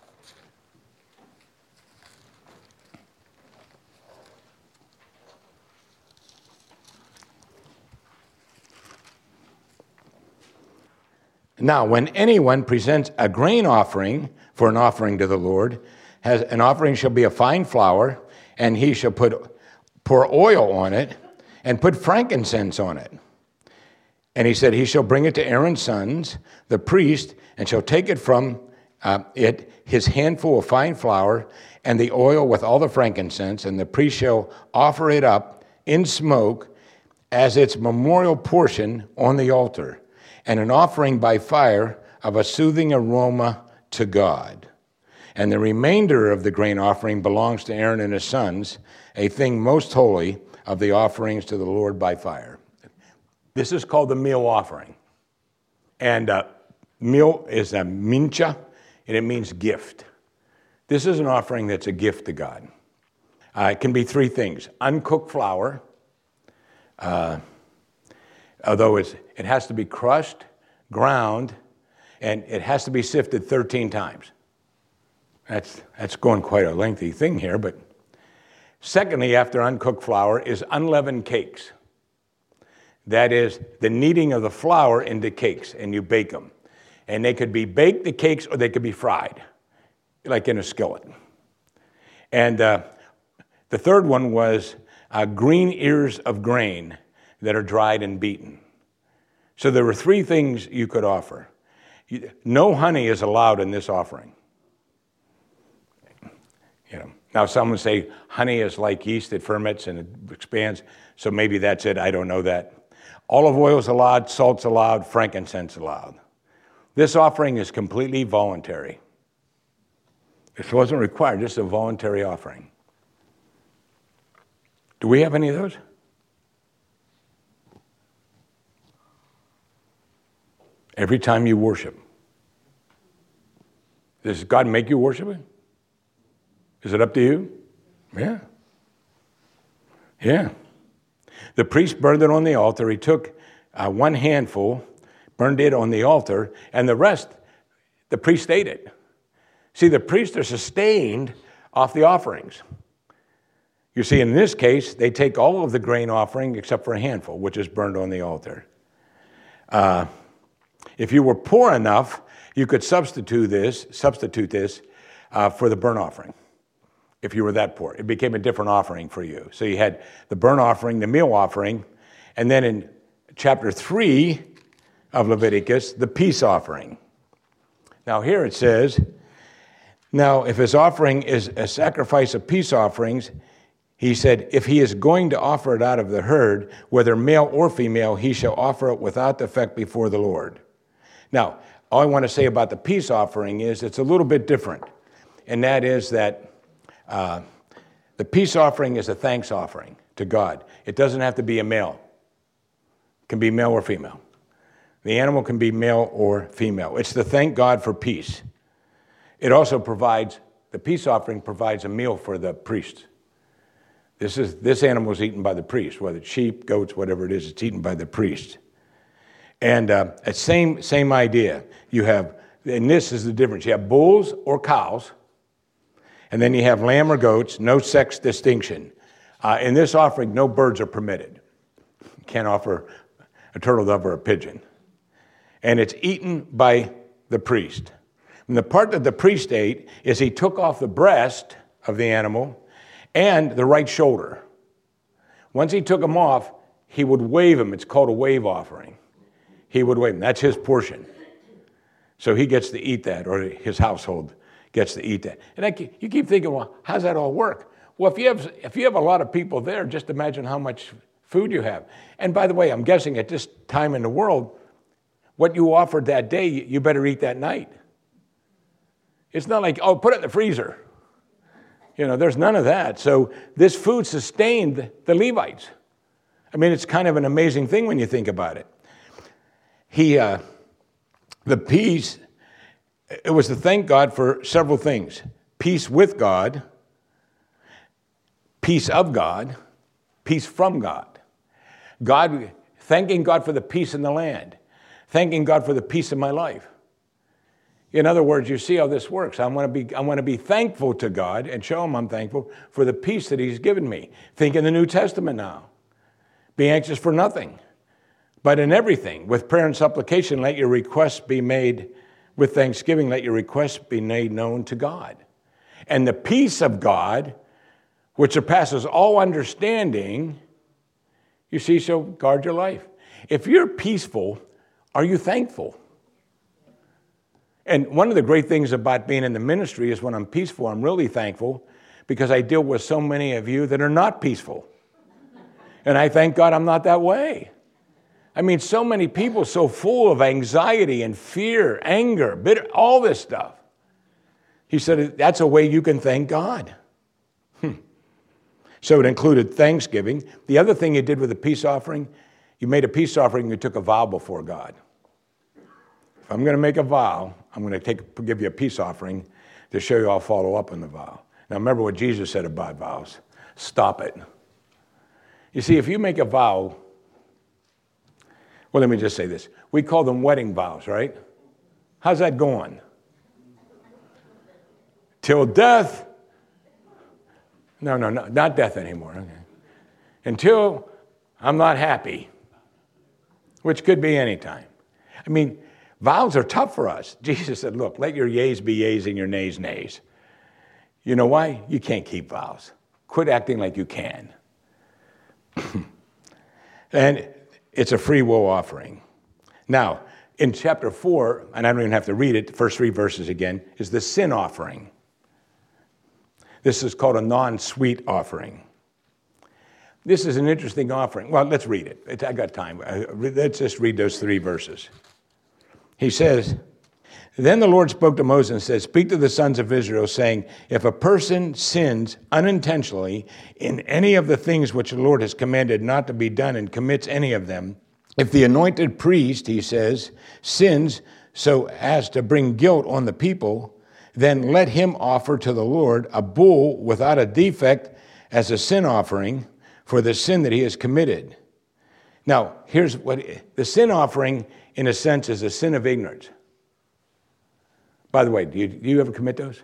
Now, when anyone presents a grain offering for an offering to the Lord, has, an offering shall be a fine flour, and he shall put pour oil on it and put frankincense on it. And he said, he shall bring it to Aaron's sons, the priest, and shall take it from uh, it, his handful of fine flour, and the oil with all the frankincense, and the priest shall offer it up in smoke as its memorial portion on the altar, and an offering by fire of a soothing aroma to God. And the remainder of the grain offering belongs to Aaron and his sons, a thing most holy of the offerings to the Lord by fire. This is called the meal offering. And uh, meal is a mincha, and it means gift. This is an offering that's a gift to God. Uh, it can be three things. Uncooked flour, uh, although it's, it has to be crushed, ground, and it has to be sifted thirteen times. That's, that's going quite a lengthy thing here, but secondly, after uncooked flour, is unleavened cakes. That is the kneading of the flour into cakes, and you bake them. And they could be baked, the cakes, or they could be fried, like in a skillet. And uh, the third one was uh, green ears of grain that are dried and beaten. So there were three things you could offer. No honey is allowed in this offering. You know, now some would say honey is like yeast, it ferments and it expands, so maybe that's it, I don't know that. Olive oil is allowed, salt's allowed, frankincense allowed. This offering is completely voluntary. This wasn't required, this is a voluntary offering. Do we have any of those? Every time you worship. Does God make you worship it? Is it up to you? Yeah. Yeah. The priest burned it on the altar. He took uh, one handful, burned it on the altar, and the rest, the priest ate it. See, the priests are sustained off the offerings. You see, in this case, they take all of the grain offering except for a handful, which is burned on the altar. Uh, if you were poor enough, you could substitute this, substitute this uh, for the burnt offering. If you were that poor, it became a different offering for you. So you had the burnt offering, the meal offering, and then in chapter three of Leviticus, the peace offering. Now here it says, now if his offering is a sacrifice of peace offerings, he said, if he is going to offer it out of the herd, whether male or female, he shall offer it without defect before the Lord. Now, all I want to say about the peace offering is it's a little bit different, and that is that Uh, the peace offering is a thanks offering to God. It doesn't have to be a male. It can be male or female. The animal can be male or female. It's to thank God for peace. It also provides, the peace offering provides a meal for the priest. This is this animal is eaten by the priest, whether it's sheep, goats, whatever it is, it's eaten by the priest. And uh, same same idea. You have, and this is the difference. You have bulls or cows. And then you have lamb or goats, no sex distinction. Uh, in this offering, no birds are permitted. You can't offer a turtle dove or a pigeon. And it's eaten by the priest. And the part that the priest ate is he took off the breast of the animal and the right shoulder. Once he took them off, he would wave them. It's called a wave offering. He would wave them. That's his portion. So he gets to eat that, or his household gets to eat that. And I, you keep thinking, well, how's that all work? Well, if you have if you have a lot of people there, just imagine how much food you have. And by the way, I'm guessing at this time in the world, what you offered that day, you better eat that night. It's not like, oh, put it in the freezer. You know, there's none of that. So this food sustained the Levites. I mean, it's kind of an amazing thing when you think about it. He, uh, the peace, it was to thank God for several things. Peace with God, peace of God, peace from God. God, thanking God for the peace in the land, thanking God for the peace in my life. In other words, you see how this works. I want to be, I want to be thankful to God and show him I'm thankful for the peace that he's given me. Think in the New Testament now. Be anxious for nothing, but in everything, with prayer and supplication, let your requests be made. With thanksgiving, let your requests be made known to God. And the peace of God, which surpasses all understanding, you see, shall guard your life. If you're peaceful, are you thankful? And one of the great things about being in the ministry is when I'm peaceful, I'm really thankful because I deal with so many of you that are not peaceful. And I thank God I'm not that way. I mean, so many people so full of anxiety and fear, anger, bitter, all this stuff. He said, that's a way you can thank God. Hmm. So it included thanksgiving. The other thing you did with a peace offering, you made a peace offering, you took a vow before God. If I'm going to make a vow, I'm going to take, give you a peace offering to show you I'll follow up on the vow. Now remember what Jesus said about vows. Stop it. You see, if you make a vow, well, let me just say this. We call them wedding vows, right? How's that going? Till death. No, no, no, not death anymore. Okay. Until I'm not happy, which could be any time. I mean, vows are tough for us. Jesus said, look, let your yeas be yeas and your nays nays. You know why? You can't keep vows. Quit acting like you can. And it's a free will offering. Now, in chapter four, and I don't even have to read it, the first three verses again, is the sin offering. This is called a non-sweet offering. This is an interesting offering. Well, let's read it. It's, I got time. Let's just read those three verses. He says, then the Lord spoke to Moses and said, speak to the sons of Israel, saying, if a person sins unintentionally in any of the things which the Lord has commanded not to be done and commits any of them, if the anointed priest, he says, sins so as to bring guilt on the people, then let him offer to the Lord a bull without a defect as a sin offering for the sin that he has committed. Now, here's what the sin offering, in a sense, is a sin of ignorance. By the way, do you, do you ever commit those?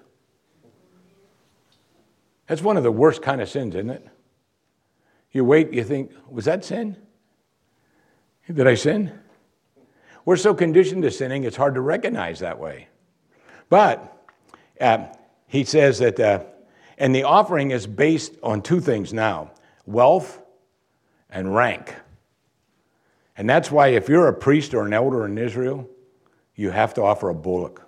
That's one of the worst kind of sins, isn't it? You wait, you think, was that sin? Did I sin? We're so conditioned to sinning, it's hard to recognize that way. But uh, he says that, uh, and the offering is based on two things now, wealth and rank. And that's why if you're a priest or an elder in Israel, you have to offer a bullock.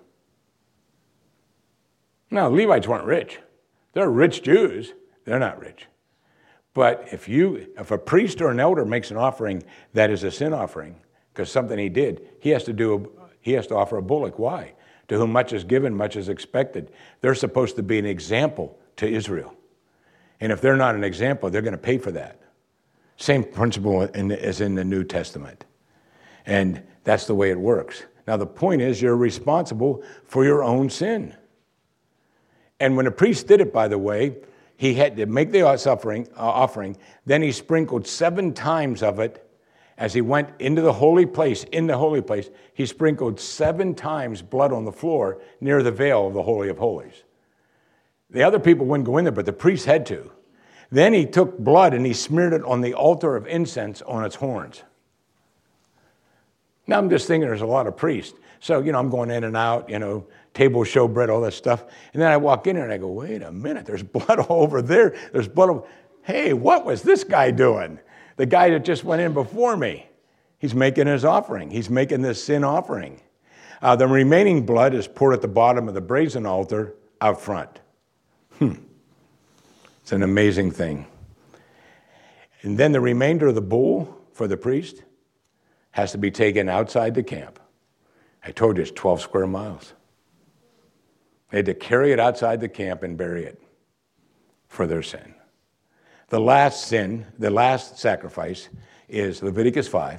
Now, Levites weren't rich. They're rich Jews. They're not rich. But if you, if a priest or an elder makes an offering that is a sin offering, because something he did, he has to do, he has to offer a bullock. Why? To whom much is given, much is expected. They're supposed to be an example to Israel. And if they're not an example, they're going to pay for that. Same principle in the, as in the New Testament. And that's the way it works. Now, the point is you're responsible for your own sin. And when a priest did it, by the way, he had to make the offering, uh, offering, then he sprinkled seven times of it as he went into the holy place. In the holy place, he sprinkled seven times blood on the floor near the veil of the Holy of Holies. The other people wouldn't go in there, but the priest had to. Then he took blood and he smeared it on the altar of incense on its horns. Now I'm just thinking there's a lot of priests. So, you know, I'm going in and out, you know, table, showbread, all that stuff. And then I walk in there and I go, wait a minute, there's blood all over there. There's blood over. Hey, what was this guy doing? The guy that just went in before me. He's making his offering. He's making this sin offering. Uh, the remaining blood is poured at the bottom of the brazen altar out front. Hmm. It's an amazing thing. And then the remainder of the bull for the priest has to be taken outside the camp. I told you it's twelve square miles. They had to carry it outside the camp and bury it for their sin. The last sin, the last sacrifice is Leviticus five.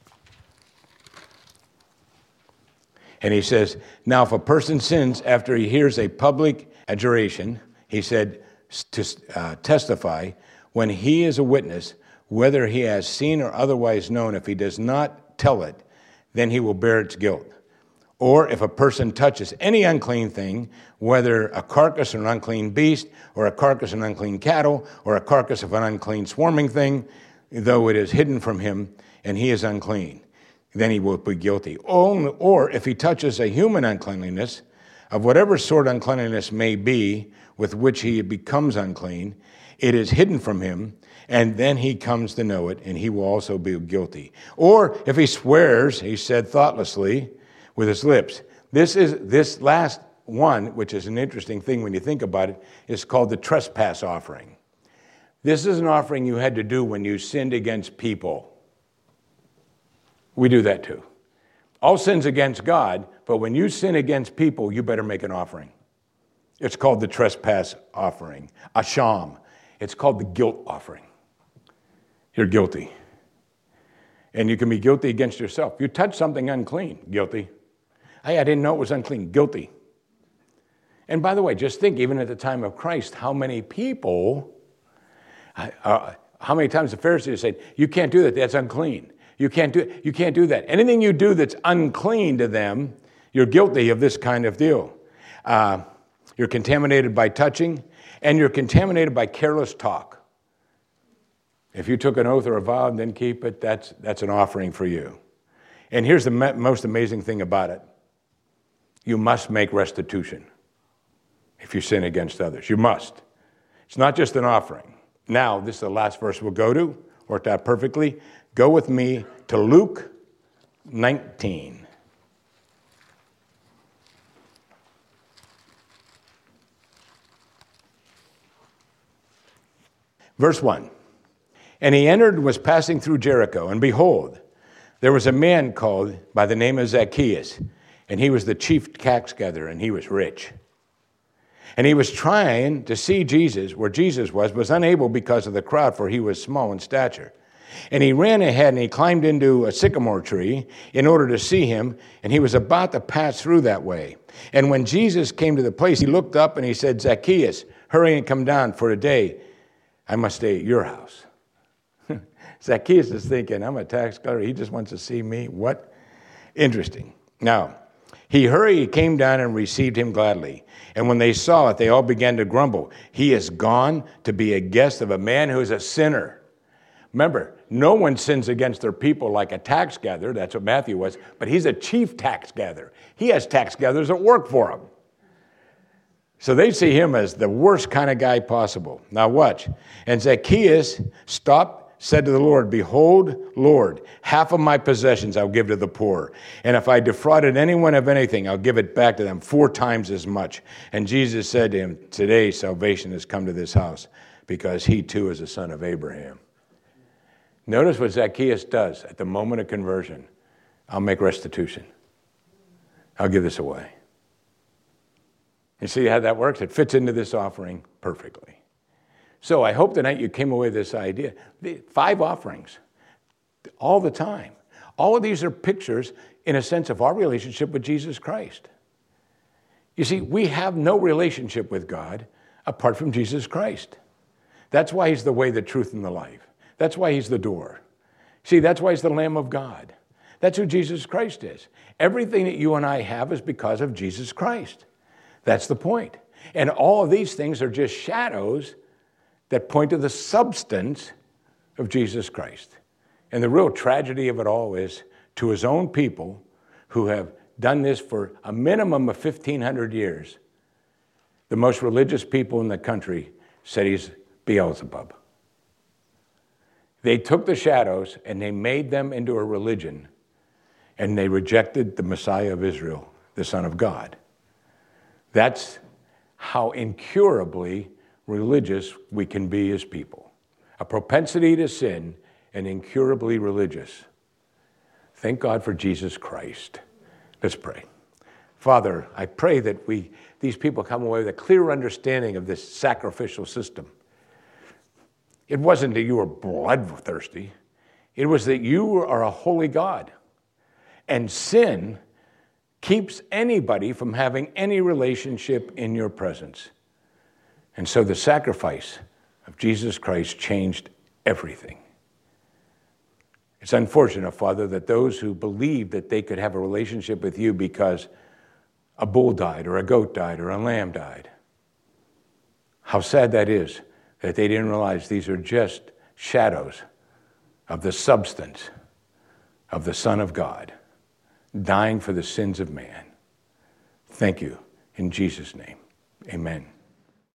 And he says, now if a person sins after he hears a public adjuration, he said, to uh, testify when he is a witness, whether he has seen or otherwise known, if he does not tell it, then he will bear its guilt. Or if a person touches any unclean thing, whether a carcass of an unclean beast, or a carcass of an unclean cattle, or a carcass of an unclean swarming thing, though it is hidden from him, and he is unclean, then he will be guilty. Or, or if he touches a human uncleanliness, of whatever sort uncleanliness may be, with which he becomes unclean, it is hidden from him, and then he comes to know it, and he will also be guilty. Or if he swears, he said thoughtlessly with his lips. This is this last one, which is an interesting thing when you think about it, is called the trespass offering. This is an offering you had to do when you sinned against people. We do that too. All sin's against God, but when you sin against people, you better make an offering. It's called the trespass offering, asham. It's called the guilt offering. You're guilty. And you can be guilty against yourself. You touch something unclean, guilty. Hey, I didn't know it was unclean, guilty. And by the way, just think, even at the time of Christ, how many people, uh, how many times the Pharisees said, you can't do that, that's unclean. You can't do you can't do that. Anything you do that's unclean to them, you're guilty of this kind of deal. Uh, you're contaminated by touching, and you're contaminated by careless talk. If you took an oath or a vow and didn't keep it, that's that's an offering for you. And here's the me- most amazing thing about it. You must make restitution if you sin against others. You must. It's not just an offering. Now, this is the last verse we'll go to. Worked out perfectly. Go with me to Luke nineteen. Verse one. And he entered and was passing through Jericho, and behold, there was a man called by the name of Zacchaeus, and he was the chief tax gatherer, and he was rich. And he was trying to see Jesus, where Jesus was, was unable because of the crowd, for he was small in stature. And he ran ahead and he climbed into a sycamore tree in order to see him, and he was about to pass through that way. And when Jesus came to the place, he looked up and he said, Zacchaeus, hurry and come down, for today I must stay at your house. Zacchaeus is thinking, I'm a tax collector, he just wants to see me. What? Interesting. Now, he hurried, he came down and received him gladly. And when they saw it, they all began to grumble. He is gone to be a guest of a man who is a sinner. Remember, no one sins against their people like a tax gatherer. That's what Matthew was. But he's a chief tax gatherer. He has tax gatherers that work for him. So they see him as the worst kind of guy possible. Now watch. And Zacchaeus stopped, said to the Lord, Behold, Lord, half of my possessions I'll give to the poor. And if I defrauded anyone of anything, I'll give it back to them four times as much. And Jesus said to him, Today salvation has come to this house, because he too is a son of Abraham. Notice what Zacchaeus does at the moment of conversion. I'll make restitution. I'll give this away. You see how that works? It fits into this offering perfectly. So I hope tonight you came away with this idea. Five offerings, all the time. All of these are pictures, in a sense, of our relationship with Jesus Christ. You see, we have no relationship with God apart from Jesus Christ. That's why he's the way, the truth, and the life. That's why he's the door. See, that's why he's the Lamb of God. That's who Jesus Christ is. Everything that you and I have is because of Jesus Christ. That's the point. And all of these things are just shadows that point to the substance of Jesus Christ. And the real tragedy of it all is, to his own people who have done this for a minimum of fifteen hundred years, the most religious people in the country said he's Beelzebub. They took the shadows and they made them into a religion, and they rejected the Messiah of Israel, the Son of God. That's how incurably religious we can be as people. A propensity to sin and incurably religious. Thank God for Jesus Christ. Let's pray. Father, I pray that we, these people come away with a clear understanding of this sacrificial system. It wasn't that you were bloodthirsty. It was that you are a holy God. And sin keeps anybody from having any relationship in your presence. And so the sacrifice of Jesus Christ changed everything. It's unfortunate, Father, that those who believed that they could have a relationship with you because a bull died or a goat died or a lamb died, how sad that is that they didn't realize these are just shadows of the substance of the Son of God dying for the sins of man. Thank you. In Jesus' name, amen.